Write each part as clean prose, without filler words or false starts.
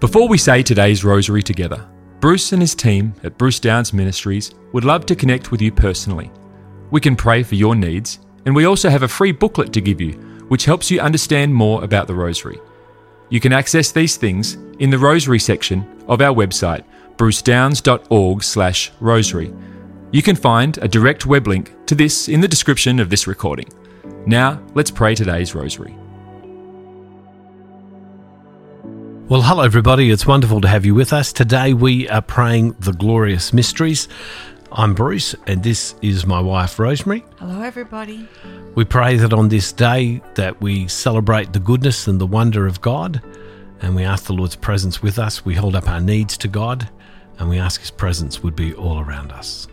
Before we say today's rosary together, Bruce and his team at Bruce Downs Ministries would love to connect with you personally. We can pray for your needs, and we also have a free booklet to give you, which helps you understand more about the rosary. You can access these things in the rosary section of our website, brucedowns.org/rosary. You can find a direct web link to this in the description of this recording. Now, let's pray today's rosary. Well, hello everybody, it's wonderful to have you with us. Today we are praying the glorious mysteries. I'm Bruce and this is my wife Rosemary. Hello everybody. We pray that on this day that we celebrate the goodness and the wonder of God, and we ask the Lord's presence with us. We hold up our needs to God and we ask His presence would be all around us.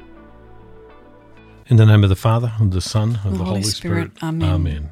In the name of the Father, and the Son, and the Holy Spirit. Amen. Amen.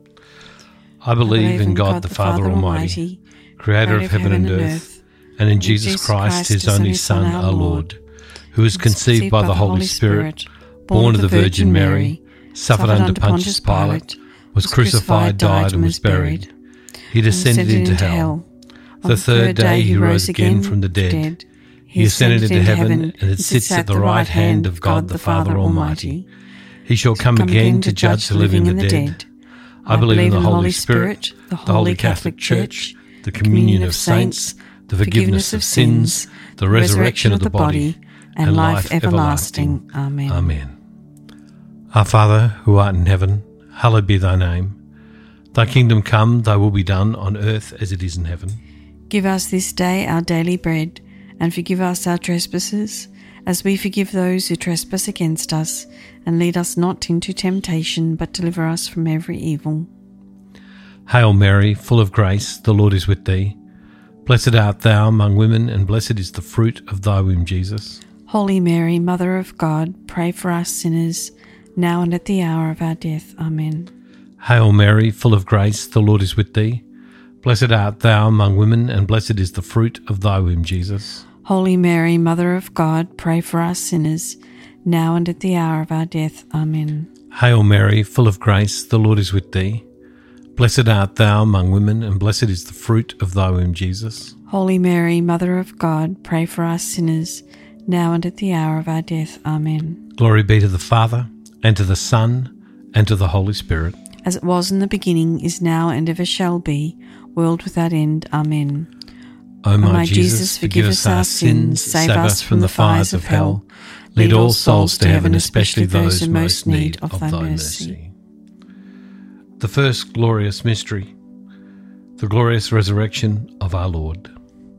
I believe in God the Father Almighty, Creator of heaven and earth, and in Jesus Christ, His only Son, our Lord, who was conceived by the Holy Spirit, born of the Virgin Mary, suffered under Pontius Pilate, was crucified, died, and was buried. He descended into hell. The third day He rose again from the dead. He ascended into heaven and sits at the right hand of God the Father Almighty. He shall come again to judge the living and the dead. I believe in the Holy Spirit, the Holy Catholic Church, the communion of saints, the forgiveness of sins, the resurrection of the body, and life everlasting. Amen. Amen. Our Father, who art in heaven, hallowed be thy name. Thy kingdom come, thy will be done on earth as it is in heaven. Give us this day our daily bread, and forgive us our trespasses, as we forgive those who trespass against us. And lead us not into temptation, but deliver us from every evil. Hail Mary, full of grace, the Lord is with thee. Blessed art thou among women, and blessed is the fruit of thy womb, Jesus. Holy Mary, Mother of God, pray for us sinners, now and at the hour of our death. Amen. Hail Mary, full of grace, the Lord is with thee. Blessed art thou among women, and blessed is the fruit of thy womb, Jesus. Holy Mary, Mother of God, pray for us sinners, now and at the hour of our death. Amen. Hail Mary, full of grace, the Lord is with thee. Blessed art thou among women, and blessed is the fruit of thy womb, Jesus. Holy Mary, Mother of God, pray for us sinners, now and at the hour of our death. Amen. Glory be to the Father, and to the Son, and to the Holy Spirit. As it was in the beginning, is now, and ever shall be, world without end. Amen. O my Jesus, forgive us our sins, save us from the fires of hell. Lead all souls to heaven, especially those in most need of thy mercy. The first glorious mystery, the glorious resurrection of our Lord.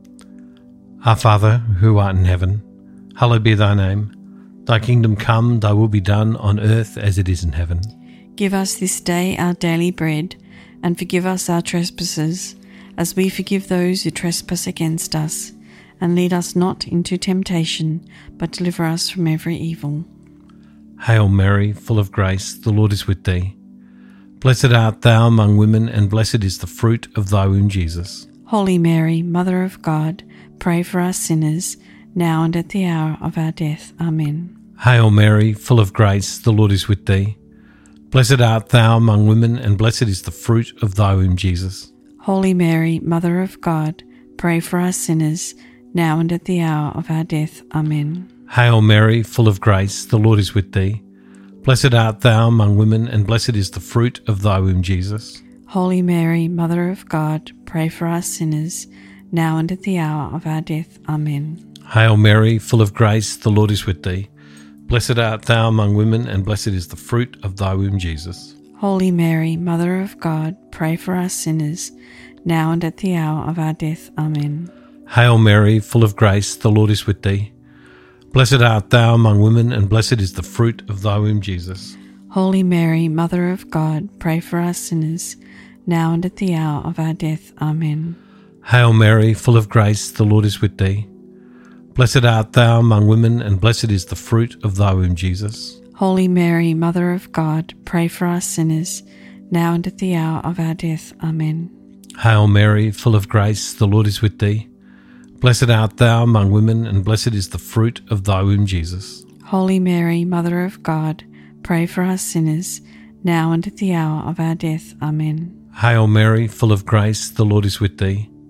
Our Father, who art in heaven, hallowed be thy name. Thy kingdom come, thy will be done on earth as it is in heaven. Give us this day our daily bread, and forgive us our trespasses, as we forgive those who trespass against us. And lead us not into temptation, but deliver us from every evil. Hail Mary, full of grace, the Lord is with thee. Blessed art thou among women, and blessed is the fruit of thy womb, Jesus. Holy Mary, Mother of God, pray for us sinners, now and at the hour of our death. Amen. Hail Mary, full of grace, the Lord is with thee. Blessed art thou among women, and blessed is the fruit of thy womb, Jesus. Holy Mary, Mother of God, pray for us sinners, now and at the hour of our death. Amen. Hail Mary, full of grace, the Lord is with thee. Blessed art thou among women, and blessed is the fruit of thy womb, Jesus. Holy Mary, Mother of God, pray for us sinners, now and at the hour of our death. Amen. Hail Mary, full of grace, the Lord is with thee. Blessed art thou among women, and blessed is the fruit of thy womb, Jesus. Holy Mary, Mother of God, pray for us sinners, now and at the hour of our death. Amen. Hail Mary, full of grace, the Lord is with thee. Blessed art thou among women, and blessed is the fruit of thy womb, Jesus. Holy Mary, Mother of God, pray for us sinners, now and at the hour of our death. Amen. Hail Mary, full of grace, the Lord is with thee. Blessed art thou among women, and blessed is the fruit of thy womb, Jesus. Holy Mary, Mother of God, pray for us sinners, now and at the hour of our death. Amen. Hail Mary, full of grace, the Lord is with thee. Blessed art thou among women, and blessed is the fruit of thy womb, Jesus. Holy Mary, Mother of God, pray for us sinners, now and at the hour of our death. Amen. Hail Mary, full of grace, the Lord is with thee.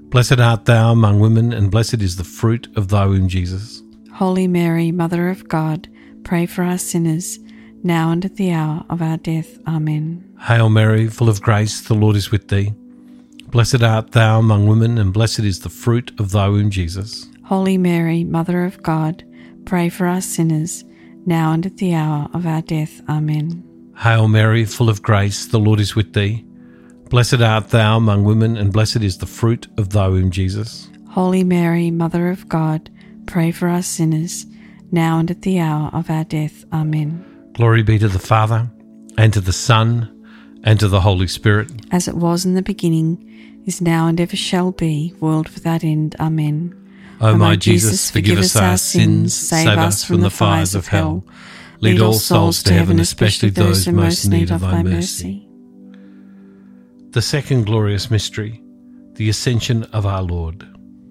Blessed art thou among women, and blessed is the fruit of thy womb, Jesus. Holy Mary, Mother of God, pray for us sinners, now and at the hour of our death. Amen. Hail Mary, full of grace, the Lord is with thee. Blessed art thou among women, and blessed is the fruit of thy womb, Jesus. Holy Mary, Mother of God, pray for us sinners, now and at the hour of our death. Amen. Hail Mary, full of grace, the Lord is with thee. Blessed art thou among women, and blessed is the fruit of thy womb, Jesus. Holy Mary, Mother of God, pray for us sinners, now and at the hour of our death. Amen. Glory be to the Father, and to the Son, and to the Holy Spirit. As it was in the beginning, is now, and ever shall be, world without end. Amen. O my Jesus, forgive us our sins, save us from the fires of hell. Lead all souls to heaven, especially those who most need of thy mercy. The second glorious mystery, the Ascension of our Lord.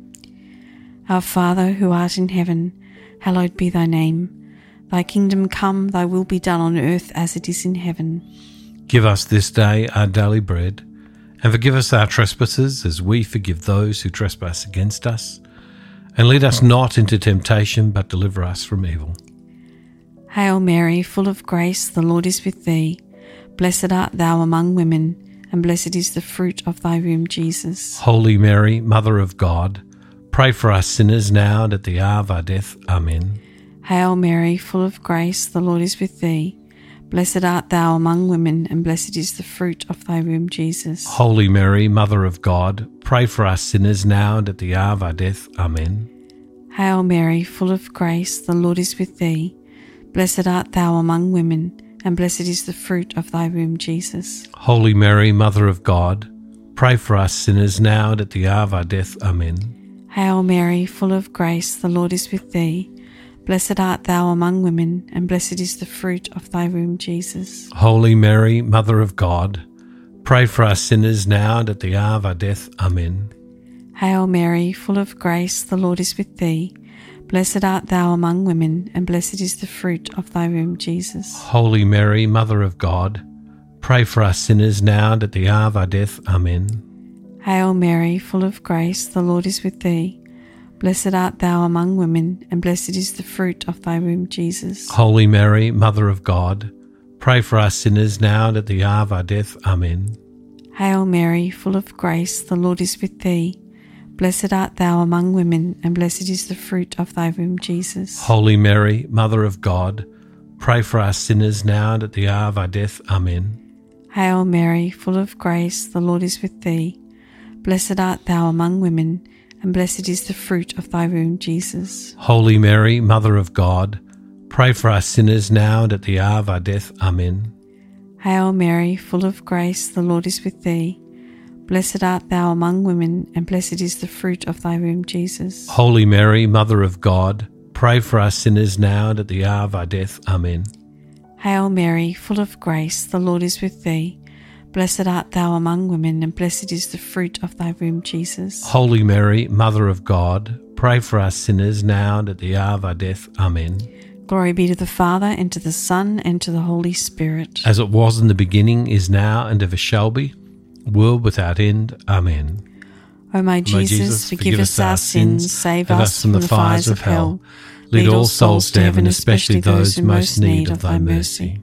Our Father, who art in heaven, hallowed be thy name. Thy kingdom come, thy will be done on earth as it is in heaven. Give us this day our daily bread, and forgive us our trespasses as we forgive those who trespass against us. And lead us not into temptation, but deliver us from evil. Hail Mary, full of grace, the Lord is with thee. Blessed art thou among women, and blessed is the fruit of thy womb, Jesus. Holy Mary, Mother of God, pray for us sinners now and at the hour of our death. Amen. Hail Mary, full of grace, the Lord is with thee. Blessed art thou among women, and blessed is the fruit of thy womb, Jesus. Holy Mary, Mother of God, pray for us sinners now and at the hour of our death. Amen. Hail Mary, full of grace, the Lord is with thee. Blessed art thou among women, and blessed is the fruit of thy womb, Jesus. Holy Mary, Mother of God, pray for us sinners now and at the hour of our death. Amen. Hail Mary, full of grace, the Lord is with thee. Blessed art thou among women, and blessed is the fruit of thy womb, Jesus. Holy Mary, Mother of God, pray for us sinners now and at the hour of our death. Amen. Hail Mary, full of grace, the Lord is with thee. Blessed art thou among women, and blessed is the fruit of thy womb, Jesus. Holy Mary, Mother of God, pray for us sinners now and at the hour of our death. Amen. Hail Mary, full of grace, the Lord is with thee. Blessed art thou among women, and blessed is the fruit of thy womb, Jesus. Holy Mary, Mother of God, pray for us sinners now and at the hour of our death. Amen. Hail Mary, full of grace, the Lord is with thee. Blessed art thou among women, and blessed is the fruit of thy womb, Jesus. Holy Mary, Mother of God, pray for us sinners now and at the hour of our death. Amen. Hail Mary, full of grace, the Lord is with thee. Blessed art thou among women, and blessed is the fruit of thy womb, Jesus. Holy Mary, Mother of God, pray for us sinners now and at the hour of our death. Amen. Hail Mary, full of grace, the Lord is with thee. Blessed art thou among women, and blessed is the fruit of thy womb, Jesus. Holy Mary, Mother of God, pray for us sinners now and at the hour of our death. Amen. Hail Mary, full of grace, the Lord is with thee. Blessed art thou among women, and blessed is the fruit of thy womb, Jesus. Holy Mary, Mother of God, pray for us sinners now and at the hour of our death. Amen. Glory be to the Father, and to the Son, and to the Holy Spirit. As it was in the beginning, is now, and ever shall be, world without end. Amen. O my Jesus, forgive us our sins, save us from the fires of hell. Lead all souls to heaven, especially those in most need of thy mercy.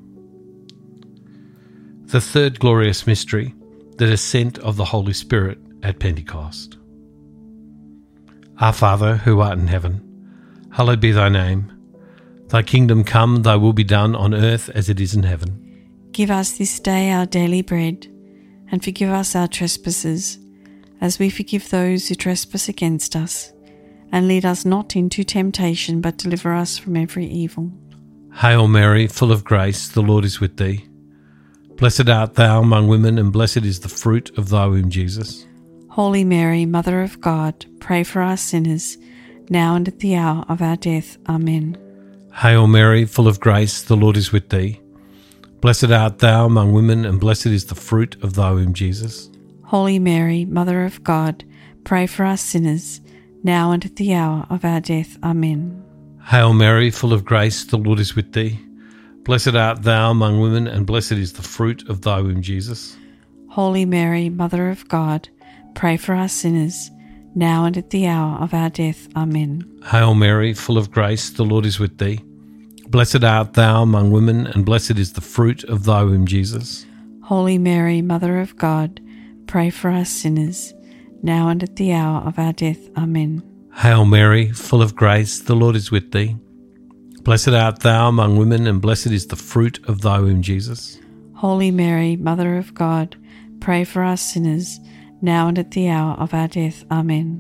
The third glorious mystery, the descent of the Holy Spirit at Pentecost. Our Father, who art in heaven, hallowed be thy name. Thy kingdom come, thy will be done on earth as it is in heaven. Give us this day our daily bread, and forgive us our trespasses, as we forgive those who trespass against us. And lead us not into temptation, but deliver us from every evil. Hail Mary, full of grace, the Lord is with thee. Blessed art thou among women, and blessed is the fruit of thy womb, Jesus. Holy Mary, Mother of God, pray for us sinners, now and at the hour of our death. Amen. Hail Mary, full of grace, the Lord is with thee. Blessed art thou among women, and blessed is the fruit of thy womb, Jesus. Holy Mary, Mother of God, pray for us sinners, now and at the hour of our death. Amen. Hail Mary, full of grace, the Lord is with thee. Blessed art thou among women, and blessed is the fruit of thy womb, Jesus. Holy Mary, Mother of God, pray for us sinners, now and at the hour of our death. Amen. Hail Mary, full of grace, the Lord is with thee. Blessed art thou among women, and blessed is the fruit of thy womb, Jesus. Holy Mary, Mother of God, pray for us sinners, now and at the hour of our death. Amen. Hail Mary, full of grace, the Lord is with thee. Blessed art thou among women, and blessed is the fruit of thy womb, Jesus. Holy Mary, Mother of God, pray for us sinners, now and at the hour of our death. Amen.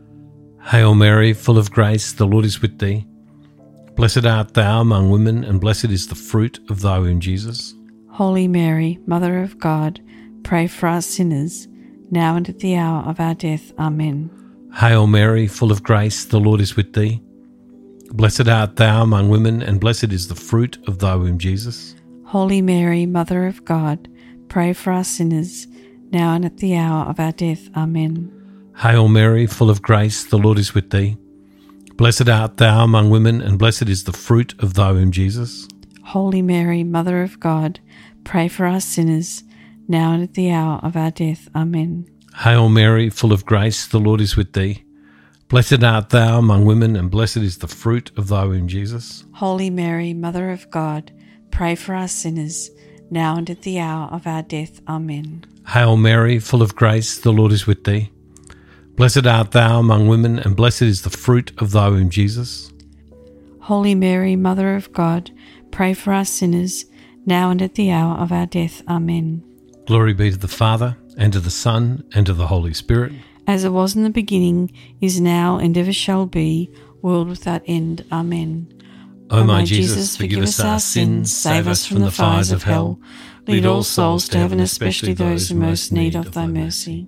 Hail Mary, full of grace, the Lord is with thee. Blessed art thou among women, and blessed is the fruit of thy womb, Jesus. Holy Mary, Mother of God, pray for us sinners, now and at the hour of our death. Amen. Hail Mary, full of grace, the Lord is with thee. Blessed art thou among women, and blessed is the fruit of thy womb, Jesus. Holy Mary, Mother of God, pray for us sinners, now and at the hour of our death. Amen. Hail Mary, full of grace, the Lord is with thee. Blessed art thou among women, and blessed is the fruit of thy womb, Jesus. Holy Mary, Mother of God, pray for us sinners, now and at the hour of our death. Amen. Hail Mary, full of grace, the Lord is with thee. Blessed art thou among women, and blessed is the fruit of thy womb, Jesus. Holy Mary, Mother of God, pray for us sinners, now and at the hour of our death. Amen. Hail Mary, full of grace, the Lord is with thee. Blessed art thou among women, and blessed is the fruit of thy womb, Jesus. Holy Mary, Mother of God, pray for us sinners, now and at the hour of our death. Amen. Glory be to the Father, and to the Son, and to the Holy Spirit. As it was in the beginning, is now, and ever shall be, world without end. Amen. O my Jesus, forgive us our sins, save us from the fires of hell. Lead all souls to heaven, especially those in most need of thy mercy.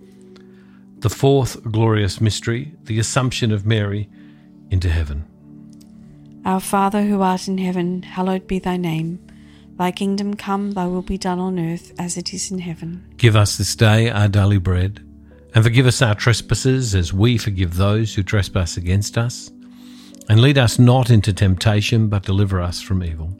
The fourth glorious mystery, the Assumption of Mary into heaven. Our Father who art in heaven, hallowed be thy name. Thy kingdom come, thy will be done on earth as it is in heaven. Give us this day our daily bread, and forgive us our trespasses as we forgive those who trespass against us. And lead us not into temptation, but deliver us from evil.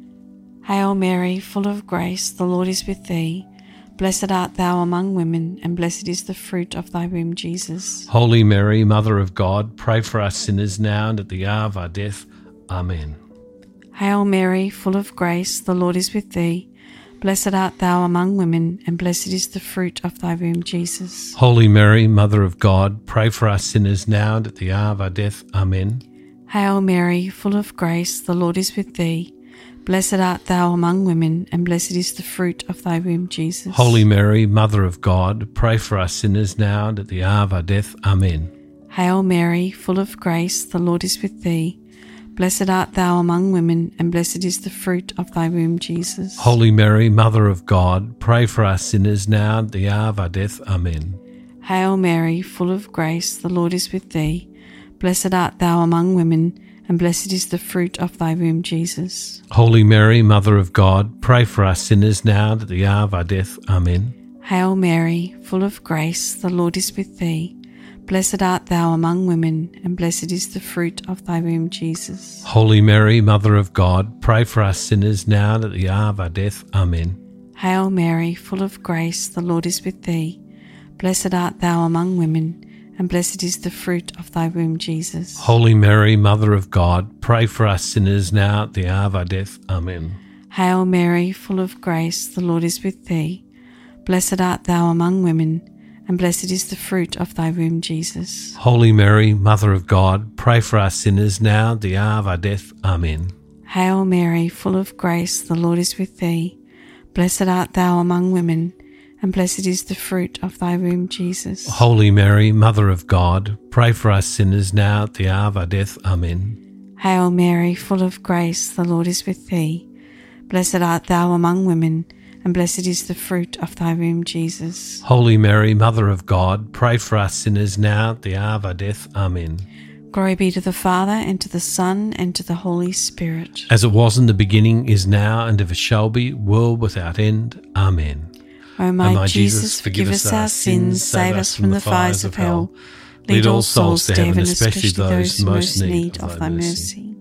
Hail Mary, full of grace, the Lord is with thee. Blessed art thou among women, and blessed is the fruit of thy womb, Jesus. Holy Mary, Mother of God, pray for us sinners now and at the hour of our death. Amen. Hail Mary, full of grace, the Lord is with thee. Blessed art thou among women, and blessed is the fruit of thy womb, Jesus. Holy Mary, Mother of God, pray for us sinners now and at the hour of our death. Amen. Hail Mary, full of grace, the Lord is with thee. Blessed art thou among women, and blessed is the fruit of thy womb, Jesus. Holy Mary, Mother of God, pray for us sinners now and at the hour of our death. Amen. Hail Mary, full of grace, the Lord is with thee. Blessed art thou among women, and blessed is the fruit of thy womb, Jesus. Holy Mary, Mother of God, pray for us sinners now and at the hour of our death. Amen. Hail Mary, full of grace, the Lord is with thee. Blessed art thou among women, and blessed is the fruit of thy womb, Jesus. Holy Mary, Mother of God, pray for us sinners now and at the hour of our death. Amen. Hail Mary, full of grace, the Lord is with thee. Blessed art thou among women, and blessed is the fruit of thy womb, Jesus. Holy Mary, Mother of God, pray for us sinners now and at the hour of our death. Amen. Hail Mary, full of grace, the Lord is with thee. Blessed art thou among women, and blessed is the fruit of thy womb, Jesus. Holy Mary, Mother of God, pray for us sinners now at the hour of our death. Amen. Hail Mary, full of grace, the Lord is with thee. Blessed art thou among women, and blessed is the fruit of thy womb, Jesus. Holy Mary, Mother of God, pray for us sinners now at the hour of our death. Amen. Hail Mary, full of grace, the Lord is with thee. Blessed art thou among women, and blessed is the fruit of thy womb, Jesus. Holy Mary, Mother of God, pray for us sinners now at the hour of our death. Amen. Hail Mary, full of grace, the Lord is with thee. Blessed art thou among women, and blessed is the fruit of thy womb, Jesus. Holy Mary, Mother of God, pray for us sinners now at the hour of our death. Amen. Glory be to the Father, and to the Son, and to the Holy Spirit. As it was in the beginning, is now, and ever shall be, world without end. Amen. O my Jesus, forgive us our sins, save us from the fires of hell. Lead all souls to heaven, especially those in most need of thy mercy.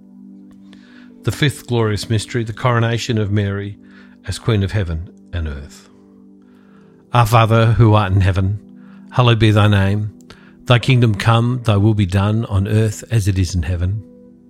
The fifth glorious mystery, the coronation of Mary as Queen of heaven and earth. Our Father, who art in heaven, hallowed be thy name. Thy kingdom come, thy will be done on earth as it is in heaven.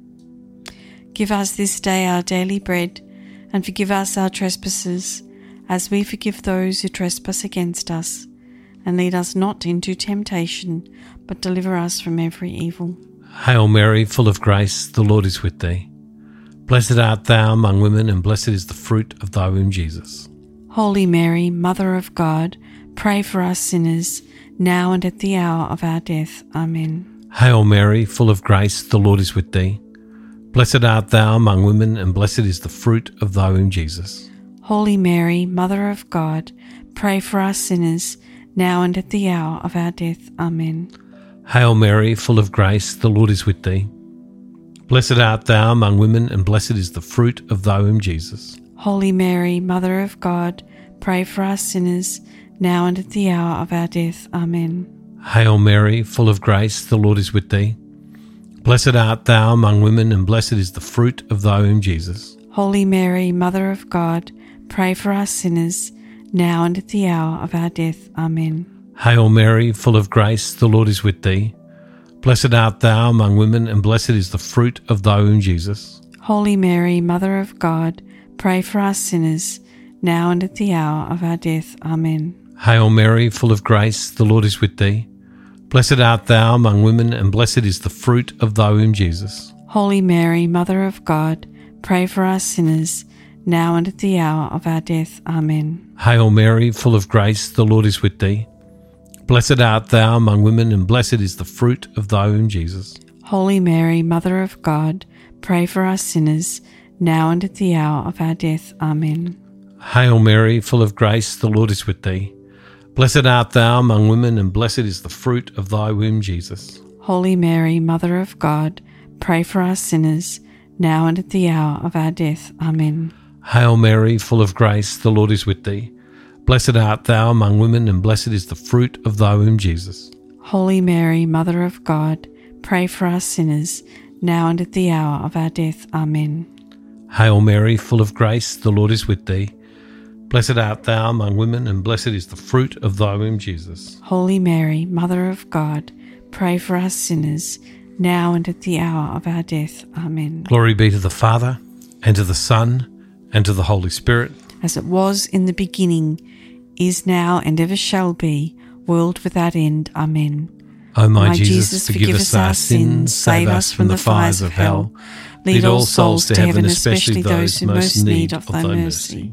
Give us this day our daily bread, and forgive us our trespasses, as we forgive those who trespass against us. And lead us not into temptation, but deliver us from every evil. Hail Mary, full of grace, the Lord is with thee. Blessed art thou among women, and blessed is the fruit of thy womb, Jesus. Holy Mary, Mother of God, pray for us sinners, now and at the hour of our death. Amen. Hail Mary, full of grace, the Lord is with thee. Blessed art thou among women, and blessed is the fruit of thy womb, Jesus. Holy Mary, Mother of God, pray for us sinners, now and at the hour of our death. Amen. Hail Mary, full of grace, the Lord is with thee. Blessed art thou among women, and blessed is the fruit of thy womb, Jesus. Holy Mary, Mother of God, pray for us sinners, now and at the hour of our death. Amen. Hail Mary, full of grace, the Lord is with thee. Blessed art thou among women, and blessed is the fruit of thy womb, Jesus. Holy Mary, Mother of God, pray for us sinners, now and at the hour of our death. Amen. Hail Mary, full of grace, the Lord is with thee. Blessed art thou among women, and blessed is the fruit of thy womb, Jesus. Holy Mary, Mother of God, pray for us sinners, now and at the hour of our death. Amen. Hail Mary, full of grace, the Lord is with thee. Blessed art thou among women, and blessed is the fruit of thy womb, Jesus. Holy Mary, Mother of God, pray for us sinners, now and at the hour of our death. Amen. Hail Mary, full of grace, the Lord is with thee. Blessed art thou among women, and blessed is the fruit of thy womb, Jesus. Holy Mary, Mother of God, pray for us sinners, now and at the hour of our death. Amen. Hail Mary, full of grace, the Lord is with thee. Blessed art thou among women, and blessed is the fruit of thy womb, Jesus. Holy Mary, Mother of God, pray for us sinners, now and at the hour of our death. Amen. Hail Mary, full of grace, the Lord is with thee. Blessed art thou among women, and blessed is the fruit of thy womb, Jesus. Holy Mary, Mother of God, pray for us sinners, now and at the hour of our death. Amen. Hail Mary, full of grace, the Lord is with thee. Blessed art thou among women, and blessed is the fruit of thy womb, Jesus. Holy Mary, Mother of God, pray for us sinners, now and at the hour of our death. Amen. Glory be to the Father, and to the Son, and to the Holy Spirit. As it was in the beginning, is now, and ever shall be, world without end. Amen. O my Jesus, forgive us our sins, save us from the fires of hell. Lead all souls to heaven, especially those who most need of thy mercy.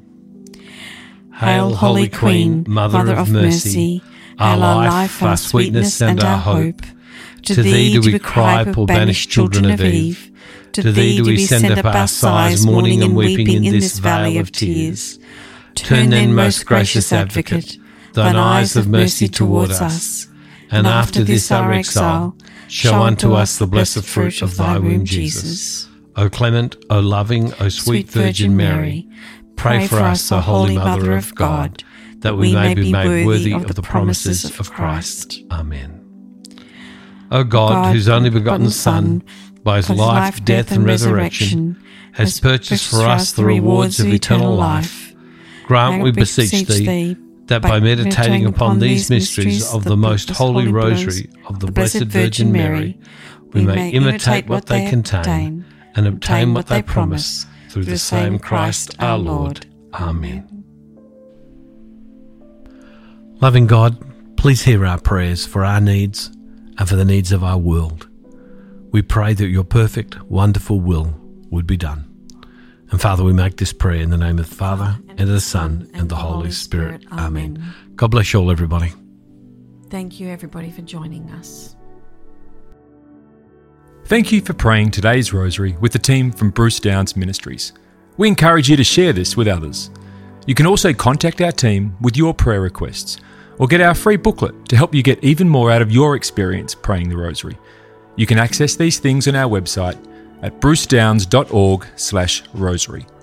Hail, Holy Queen, Mother of Mercy, our life, our sweetness, and our hope. To thee do we cry, poor banished children of Eve. To thee do we send up our sighs, mourning and weeping in this valley of tears. Turn then, most gracious Advocate, thine eyes of mercy towards us, and after this our exile, show unto us the blessed fruit of thy womb, Jesus. O clement, O loving, O sweet Virgin Mary, pray for us, O Holy Mother of God, that we may be made worthy of the promises of Christ. Amen. O God, whose only begotten Son, by his life, death, and resurrection, has purchased for us the rewards of eternal life, grant, we beseech thee, that by meditating upon these mysteries of the most holy rosary of the Blessed Virgin Mary, we may imitate what they contain and obtain what they promise, through the same Christ our Lord. Amen. Loving God, please hear our prayers for our needs and for the needs of our world. We pray that your perfect, wonderful will would be done. And Father, we make this prayer in the name of the Father, and of the Son, and the Holy Spirit. Amen. God bless you all, everybody. Thank you, everybody, for joining us. Thank you for praying today's rosary with the team from Bruce Downs Ministries. We encourage you to share this with others. You can also contact our team with your prayer requests, or get our free booklet to help you get even more out of your experience praying the rosary. You can access these things on our website at brucedowns.org/rosary.